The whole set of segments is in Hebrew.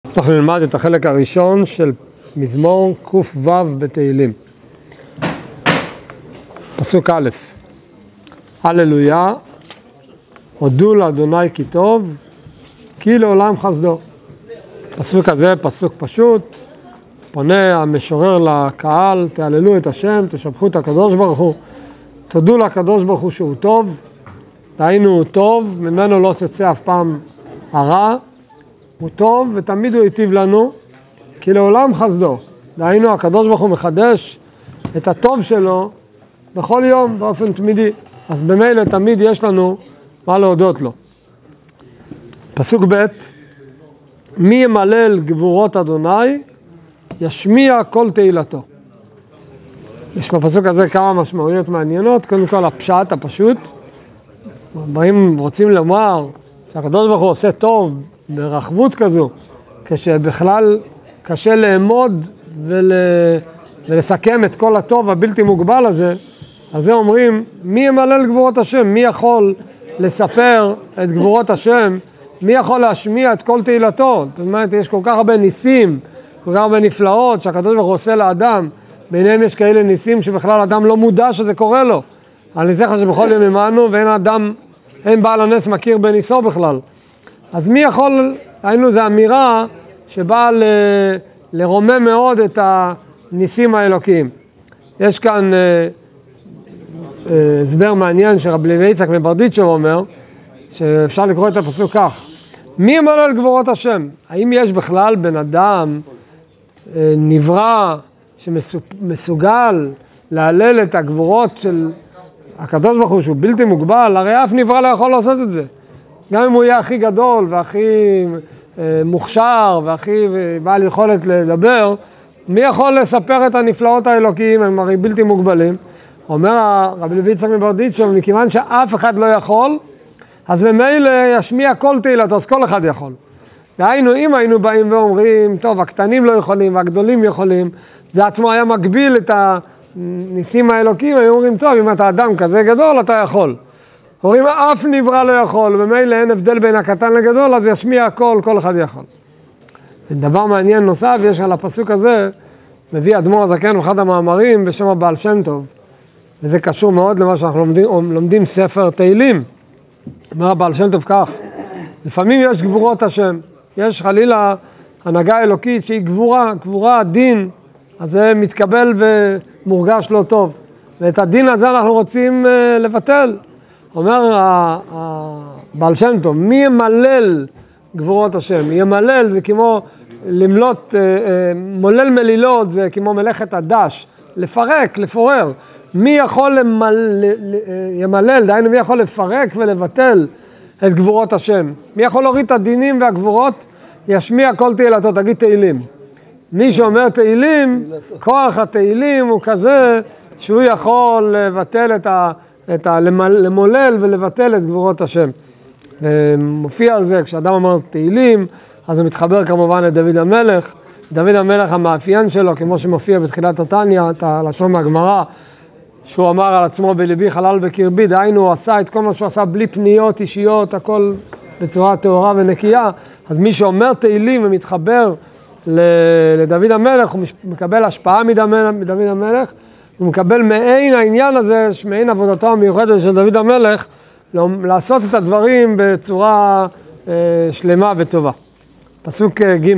אנחנו נלמד את החלק הראשון של מזמור ק"ו בתהילים. פסוק א': הללויה, הודו לאדוני כי טוב, כי לעולם חסדו. פסוק הזה פסוק פשוט, פונה המשורר לקהל: תהללו את השם, תשבחו את הקדוש ברוך הוא, תודו לקדוש ברוך הוא שהוא טוב. דהיינו הוא טוב, ממנו לא תצא אף פעם הרע, הוא טוב ותמיד הוא היטיב לנו, כי לעולם חסדו. דהיינו הקדוש ברוך הוא מחדש את הטוב שלו בכל יום באופן תמידי, אז במילא תמיד יש לנו מה להודות לו. פסוק ב': מי ימלל גבורות אדוני ישמיע כל תהילתו. יש בפסוק הזה כמה משמעויות מעניינות. קודם כל הפשט הפשוט, באים רוצים לומר שהקדוש ברוך הוא עושה טוב ברחבות כזו, כשבכלל קשה לאמוד ולסכם את כל הטוב הבלתי מוגבל הזה. אז זה אומרים, מי ימלל גבורות השם? מי יכול לספר את גבורות השם? מי יכול להשמיע את כל תהילתו? זאת אומרת, יש כל כך הרבה ניסים, כל כך הרבה נפלאות שהקדוש ברוך הוא עושה לאדם. ביניהם יש כאלה ניסים שבכלל אדם לא מודע שזה קורה לו. על ניסיך שבכל יום עמנו, ואין אדם, אין בעל הנס מכיר בניסו בכלל. אז מי יכול, היינו, זו אמירה שבאה לרומם מאוד את הניסים האלוקיים. יש כאן הסבר מעניין שרבי לוי יצחק מברדיצ'ב אומר, שאפשר לקרוא את הפסוק כך: מי ימלל גבורות השם? האם יש בכלל בן אדם נברא שמסוגל להלל את הגבורות של הקדוש ברוך הוא שהוא בלתי מוגבל? הרי אף נברא לא יכול לעשות את זה. גם אם הוא יהיה הכי גדול והכי מוכשר והכי בעל יכולת לדבר, מי יכול לספר את הנפלאות האלוקיים? הם הרי בלתי מוגבלים. אומר רבי לוי יצחק מברדיצ'ב, מכיוון שאף אחד לא יכול, אז במילא ישמיע כל תהילתו, אז כל אחד יכול. דהיינו, אם היינו באים ואומרים, טוב, הקטנים לא יכולים והגדולים יכולים, זה עצמו היה מגביל את הניסים האלוקיים, היו אומרים, טוב, אם אתה אדם כזה גדול, אתה יכול. אומרים, אף נברא לא יכול, במילא אין הבדל בין הקטן לגדול, אז ישמיע הכל, כל אחד יכול. דבר מעניין נוסף, יש על הפסוק הזה, מביא אדמו"ר הזקן באחד המאמרים בשם הבעל שם טוב, וזה קשור מאוד למה שאנחנו לומדים ספר תהילים. אומר הבעל שם טוב כך: לפעמים יש גבורות השם, יש חלילה הנהגה אלוקית שהיא גבורה, דין, אז זה מתקבל ומורגש לא טוב, ואת הדין הזה אנחנו רוצים לבטל. אומר הבעל שם טוב, מי ימלל גבורות השם? ימלל זה כמו למלות, מולל מלילות זה כמו מלאכת הדש, לפרק, לפורר. מי יכול ימלל, דהיינו מי יכול לפרק ולבטל את גבורות השם? מי יכול להוריד את הדינים והגבורות? ישמיע כל תהילתו. תגיד תהילים. מי שאומר תהילים, כוח התהילים הוא כזה שהוא יכול לבטל למולל ולבטל את גבורות השם. מופיע על זה, כשאדם אומר תהילים, אז הוא מתחבר כמובן לדוד המלך. דוד המלך, המאפיין שלו, כמו שמופיע בתחילת התניא, את הלשון מהגמרא, שהוא אמר על עצמו בליבי חלל בקרבי, דהיינו הוא עשה את כל מה שהוא עשה בלי פניות אישיות, הכל בצורה טהורה ונקייה. אז מי שאומר תהילים ומתחבר לדוד המלך, הוא מקבל השפעה מדוד המלך, הוא מקבל מעין העניין הזה, מעין עבודתו המיוחדת של דוד המלך, לעשות את הדברים בצורה שלמה וטובה. פסוק ג':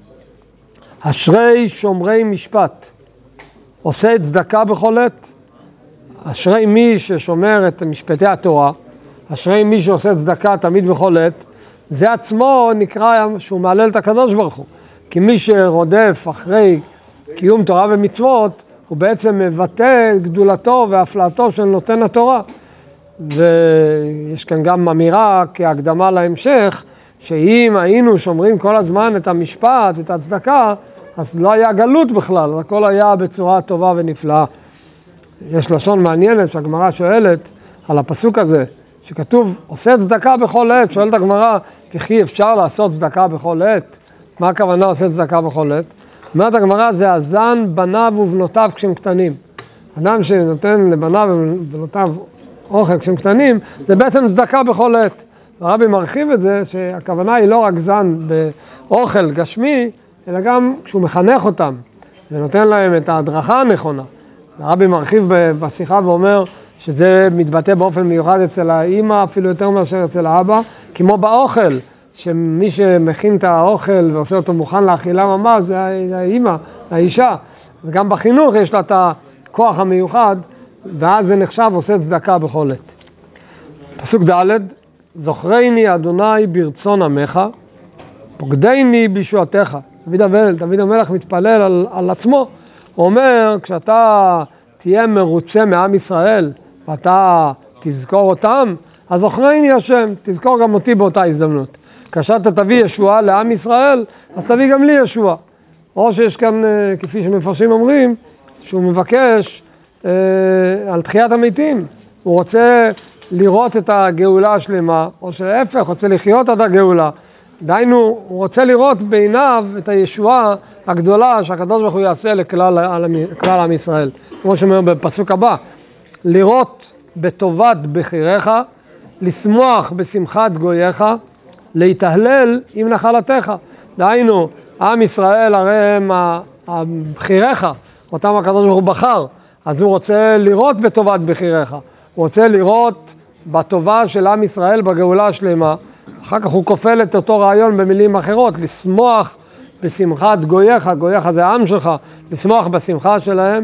אשרי שומרי משפט, עושה צדקה בכל עת. אשרי מי ששומר את משפטי התורה, אשרי מי שעושה צדקה תמיד בכל עת, זה עצמו נקרא שהוא מעלל את הקדוש ברוך הוא. כי מי שרודף אחרי קיום תורה ומצוות, הוא בעצם מבטא גדולתו והפלאתו של נותן התורה. ויש כאן גם אמירה כהקדמה להמשך, שאם היינו שומרים כל הזמן את המשפט, את הצדקה, אז לא היה גלות בכלל, הכל היה בצורה טובה ונפלאה. יש לשון מעניינת שהגמרא שואלת על הפסוק הזה, שכתוב עושה צדקה בכל עת. שואלת הגמרא, וכי אפשר לעשות צדקה בכל עת? מה הכוונה עושה צדקה בכל עת? אומרת הגמרא, זה הזן בניו ובנותיו כשהם קטנים. אדם שנותן לבניו ובנותיו אוכל כשהם קטנים, זה בעצם צדקה בכל עת. הרבי מרחיב את זה, שהכוונה היא לא רק זן אוכל גשמי, אלא גם כשהוא מחנך אותם ונותן להם את ההדרכה הנכונה. הרבי מרחיב בשיחה ואומר שזה מתבטא באופן מיוחד אצל האמא, אפילו יותר מאשר אצל האבא, כמו באוכל, שמי שמכין את האוכל ועושה אותו מוכן לאכילה ממש, זה האמא, האישה. וגם בחינוך יש לה את הכוח המיוחד, ואז זה נחשב עושה צדקה בכל עת. פסוק ד' זוכרני אדוני ברצון עמך, פוקדני בישועתך. דוד המלך מתפלל על עצמו. הוא אומר, כשאתה תהיה מרוצה מעם ישראל, ואתה תזכור אותם, אז זוכרני השם, תזכור גם אותי באותה הזדמנות. כאשר אתה תביא ישועה לעם ישראל, אז תביא גם לי ישועה. או שיש כאן, כפי שמפרשים אומרים, שהוא מבקש על תחיית המתים. הוא רוצה לראות את הגאולה השלמה, או שלהפך, רוצה לחיות עד הגאולה. דהיינו, הוא רוצה לראות בעיניו את הישועה הגדולה שהקדוש ברוך הוא יעשה לכלל עם ישראל. כמו שאומר בפסוק הבא, לראות בטובת בחיריך, לשמוח בשמחת גוייך, להתהלל עם נחלתך. דהיינו, עם ישראל הרי הם בחיריך, אותם הקדוש ברוך הוא בחר, אז הוא רוצה לראות בטובת בחיריך, הוא רוצה לראות בטובה של עם ישראל בגאולה השלמה. אחר כך הוא כופל את אותו רעיון במילים אחרות, לשמוח בשמחת גוייך, גוייך זה העם שלך, לשמוח בשמחה שלהם,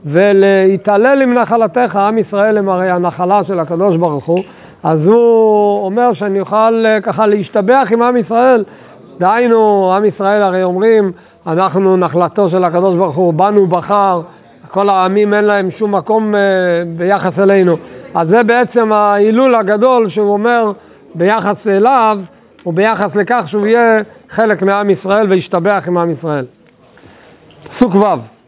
ולהתעלל עם נחלתך. עם ישראל הם הרי הנחלה של הקדוש ברוך הוא, אז הוא אומר שאני אוכל ככה להשתבח עם עם ישראל. דהיינו, עם ישראל הרי אומרים, אנחנו נחלתו של הקדוש ברוך הוא, בנו בחר, כל העמים אין להם שום מקום ביחס אלינו. אז זה בעצם ההילול הגדול שהוא אומר ביחס אליו, וביחס לכך שהוא יהיה חלק מעם ישראל וישתבח עם עם ישראל. פסוק ו'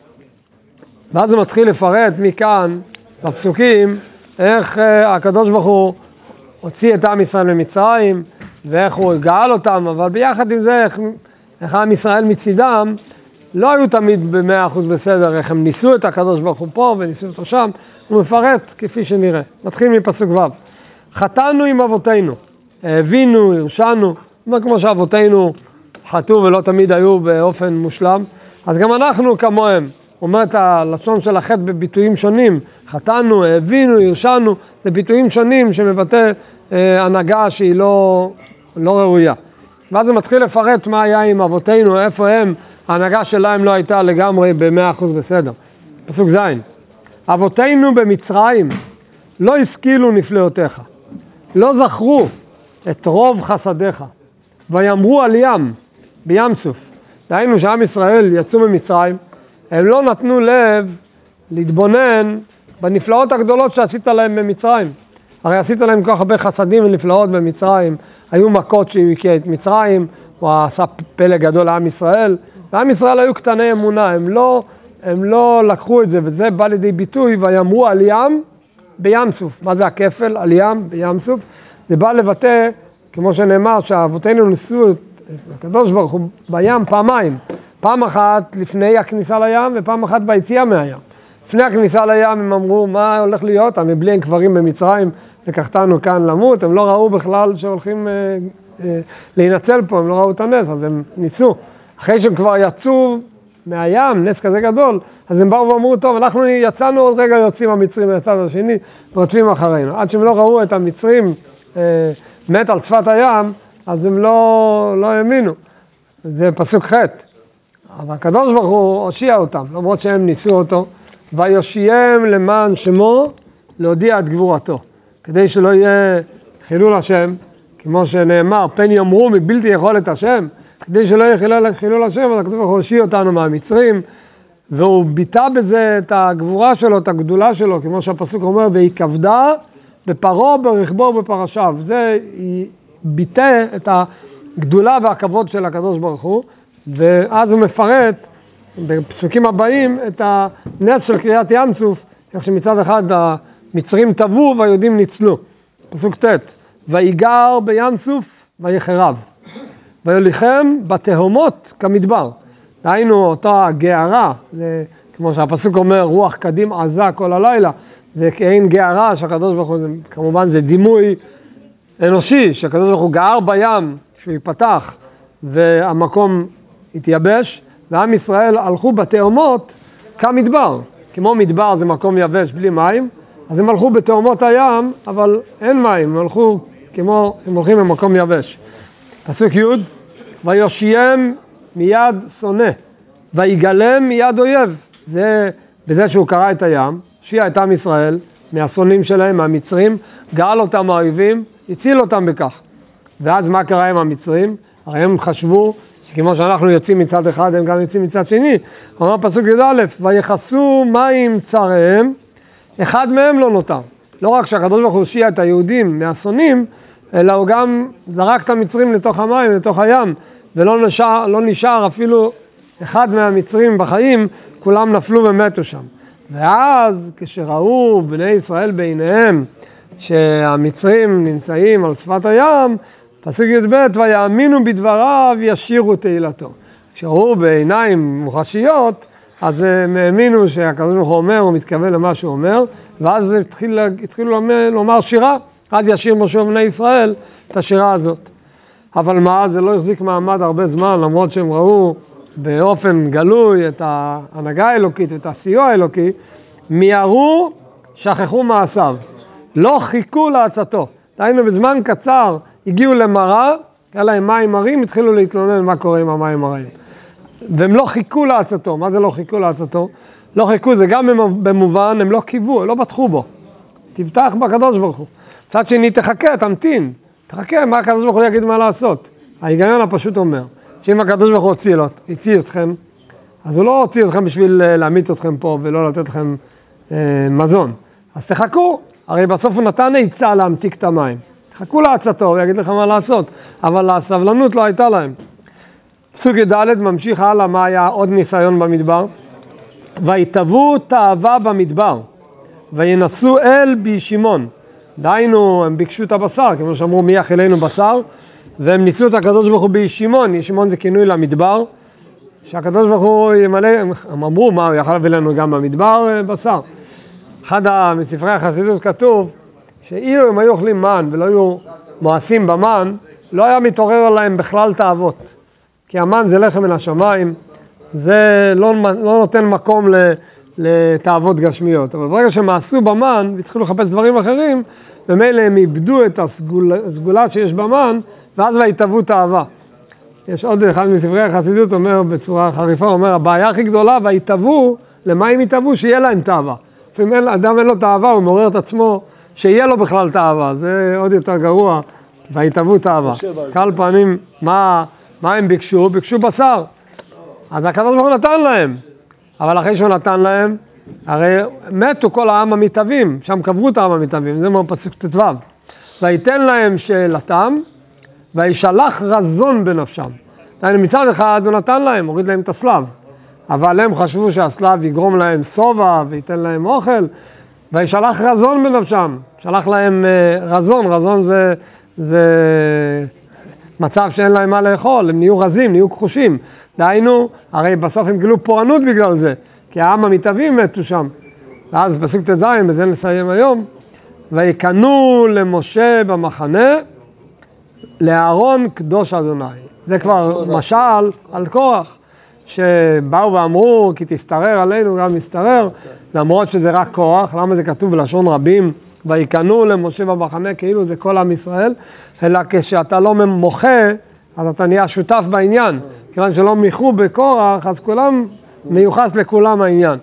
ואז הוא מתחיל לפרט מכאן, בפסוקים, איך הקדוש ברוך הוא הוציא את עם ישראל ממצרים, ואיך הוא גאל אותם, אבל ביחד עם זה, איך עם ישראל מצידם, לא היו תמיד ב100% בסדר, איך הם ניסו את הקדוש ברוך הוא פה וניסו אותו שם. הוא מפרט כפי שנראה. מתחיל מפסוק ו' חטאנו עם אבותינו, הבינו, הרשענו, כמו שאבותינו חטאו ולא תמיד היו באופן מושלם, אז גם אנחנו כמוהם. אומר את הלשון של החטא בביטויים שונים, חטאנו, הבינו, הרשענו, זה ביטויים שונים שמבטא הנהגה שהיא לא ראויה. ואז הוא מתחיל לפרט מה היה עם אבותינו, איפה הם, ההנהגה שלהם לא הייתה לגמרי ב100% בסדר. פסוק ז' אבותינו במצרים לא השכילו נפלאותיך, לא זכרו את רוב חסדיך, ויאמרו על ים, בים סוף. דהיינו שעם ישראל יצאו ממצרים, הם לא נתנו לב להתבונן בנפלאות הגדולות שעשית להם במצרים. הרי עשית להם כל כך הרבה חסדים ונפלאות במצרים, היו מכות שהוא הקיע את מצרים, הוא עשה פלא גדול לעם ישראל, ועם ישראל היו קטני אמונה, הם לא לקחו את זה, וזה בא לידי ביטוי, ויאמרו על ים בים סוף. מה זה הכפל? על ים בים סוף. זה בא לבטא, כמו שנאמר, שאבותינו ניסו את הקדוש ברוך הוא בים פעמיים. פעם אחת לפני הכניסה לים, ופעם אחת ביציאה מהים. לפני הכניסה לים הם אמרו, מה הולך להיות? המבלי הם קברים במצרים, לקחתנו כאן למות. הם לא ראו בכלל שהולכים להינצל פה, הם לא ראו את הנס, אז הם ניסו. אחרי שהם כבר יצאו מהים, נס כזה גדול, אז הם באו ואמרו, טוב, אנחנו יצאנו עוד רגע, יוצאים המצרים מהצד השני, ורודפים אחרינו. עד שהם לא ראו את המצרים מת על שפת הים, אז הם לא האמינו. זה פסוק ח'. אבל הקדוש ברוך הוא הושיע אותם, למרות שהם ניסו אותו, ויושיעם למען שמו להודיע את גבורתו, כדי שלא יהיה חילול השם, כמו שנאמר, פן יאמרו מבלתי יכולת השם, כדי שלא יהיה חילול השם, אז הקדוש ברוך הוא הושיע אותנו מהמצרים, והוא ביטא בזה את הגבורה שלו, את הגדולה שלו, כמו שהפסוק אומר, והיא כבדה בפרעה, ברכבו ובפרשיו. זה ביטא את הגדולה והכבוד של הקדוש ברוך הוא, ואז הוא מפרט בפסוקים הבאים את הנס של קריאת ים סוף, איך שמצד אחד המצרים טבעו והיהודים ניצלו. פסוק ט' ויגר בים סוף ויחרב, ויוליכם בתהומות כמדבר. דהיינו אותה גערה, כמו שהפסוק אומר, רוח קדים עזה כל הלילה, זה כאין גערה שהקדוש ברוך הוא, כמובן זה דימוי אנושי, שהקדוש ברוך הוא גער בים, כשהוא ייפתח, והמקום התייבש, ועם ישראל הלכו בתאומות כמדבר. כמו מדבר זה מקום יבש בלי מים, אז הם הלכו בתאומות הים, אבל אין מים, הם הלכו כמו הם הולכים במקום יבש. פסוק י' ויושיים מיד שונא, ויגלם מיד אויב. זה בזה שהוא קרא את הים, הושיע את עם ישראל מהשונאים שלהם, מהמצרים, גאל אותם מהאויבים, הציל אותם בכך. ואז מה קרה עם המצרים? הרי הם חשבו שכמו שאנחנו יוצאים מצד אחד, הם גם יוצאים מצד שני. אומר פסוק י"א, ויחסו מים צריהם, אחד מהם לא נותר. לא רק שהקדוש ברוך הוא הושיע את היהודים מהשונאים, אלא הוא גם זרק את המצרים לתוך המים, לתוך הים, ולא נשאר אפילו אחד מהמצרים בחיים, כולם נפלו ומתו שם. ואז כשראו בני ישראל בעיניהם שהמצרים נמצאים על שפת הים, פסוק י"ב, ויאמינו בדבריו ישירו תהילתו. כשראו בעיניים מוחשיות, אז הם האמינו שהקדוש ברוך הוא אומר, הוא מתכוון למה שהוא אומר, ואז התחילו לומר שירה, עד ישיר משה ובני ישראל את השירה הזאת. אבל מה, זה לא החזיק מעמד הרבה זמן, למרות שהם ראו באופן גלוי את ההנהגה האלוקית ואת הסיוע האלוקי, מיהרו, שכחו מעשיו, לא חיכו לעצתו. דהיינו בזמן קצר הגיעו למראה, היה להם מים מרים, התחילו להתלונן מה קורה עם המים מרים. והם לא חיכו לעצתו. מה זה לא חיכו לעצתו? לא חיכו, זה גם במובן, הם לא קיוו, לא בטחו בו. תבטח בקדוש ברוך הוא. צד שני, תחכה, תמתין. תחכה, מה הקדוש ברוך הוא יגיד מה לעשות. ההיגיון הפשוט אומר, שאם הקדוש ברוך הוא הוציא אתכם, אז הוא לא הוציא אתכם בשביל להמית אתכם פה ולא לתת לכם מזון. אז תחכו, הרי בסוף הוא נתן עצה להמתיק את המים. תחכו לעצתו, הוא יגיד לכם מה לעשות, אבל הסבלנות לא הייתה להם. פסוק י"ד ממשיך הלאה, מה היה עוד ניסיון במדבר? ויטבו תאווה במדבר, וינסו אל בישימון. דהיינו, הם ביקשו את הבשר, כמו שאמרו מי יאכילנו בשר, והם ניסו את הקדוש ברוך הוא בישימון. ישימון זה כינוי למדבר, שהקדוש ברוך הוא ימלא, הם אמרו מה, הוא יאכל להביא לנו גם במדבר בשר. אחד מספרי החסידות כתוב, שאילו הם היו אוכלים מן ולא היו מואסים במן, לא היה מתעורר עליהם בכלל תאוות. כי המן זה לחם מן השמיים, זה לא נותן מקום לתאוות גשמיות. אבל ברגע שהם מעשו במן והתחילו לחפש דברים אחרים, במילא הם איבדו את הסגולה שיש במן, ואז ויטבו תאווה. יש עוד אחד מספרי החסידות אומר בצורה חריפה, אומר הבעיה הכי גדולה, ויטבו, למה הם יטבו? שיהיה להם תאווה. לפעמים אדם אין לו תאווה, הוא מעורר את עצמו, שיהיה לו בכלל תאווה, זה עוד יותר גרוע, ויטבו תאווה. כמה פעמים, מה הם ביקשו? ביקשו בשר. אז הקדוש ברוך הוא נתן להם, אבל אחרי שהוא נתן להם, הרי מתו כל העם המתאבים, שם קברו את העם המתאבים, זה מאוד פסוק ט"ו. ויתן להם שאלתם, וישלח רזון בנפשם. מצד אחד הוא נתן להם, הוריד להם את הסלב, אבל הם חשבו שהסלב יגרום להם סובה וייתן להם אוכל, וישלח רזון בנפשם, שלח להם רזון, רזון זה מצב שאין להם מה לאכול, הם נהיו רזים, נהיו כחושים. דהיינו, הרי בסוף הם גילו פורענות בגלל זה, כי העם המתאבים מתו שם. ואז פסוק ט"ז, בזה נסיים היום, ויקנו למשה במחנה, לאהרון קדוש אדוני. זה כבר משל על קורח, שבאו ואמרו, כי תסתרר עלינו, גם מסתרר, למרות שזה רק קורח. למה זה כתוב בלשון רבים? ויקנו למשה במחנה, כאילו זה כל עם ישראל, אלא כשאתה לא מוחה, אז אתה נהיה שותף בעניין. כיוון שלא מיחו בקורח, אז כולם, מיוחס לכולם העניין.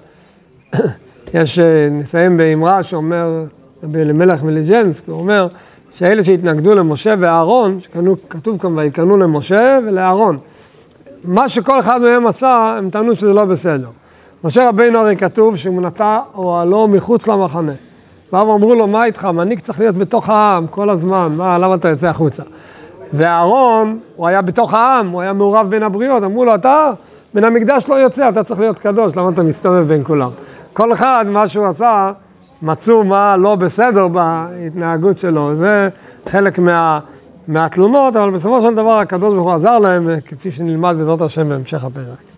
יש, נסיים באמרה שאומר, למלך מליג'נסק, הוא אומר, שאלה שהתנגדו למשה ואהרון, שכתוב כאן ויקנו למשה ולאהרון, מה שכל אחד מהם עשה, הם טענו שזה לא בסדר. משה רבינו הרי כתוב שהוא נטע אוהלו מחוץ למחנה. והם אמרו לו, מה איתך? מנהיג צריך להיות בתוך העם כל הזמן, למה אתה יוצא החוצה? ואהרון, הוא היה בתוך העם, הוא היה מעורב בין הבריות, אמרו לו, אתה בין המקדש לא יוצא, אתה צריך להיות קדוש, למה אתה מסתובב בין כולם? כל אחד, מה שהוא עשה, מצאו מה לא בסדר בהתנהגות שלו, זה חלק מהתלונות, אבל בסופו של דבר הקדוש ברוך הוא עזר להם, כפי שנלמד בעזרת השם בהמשך הפרק.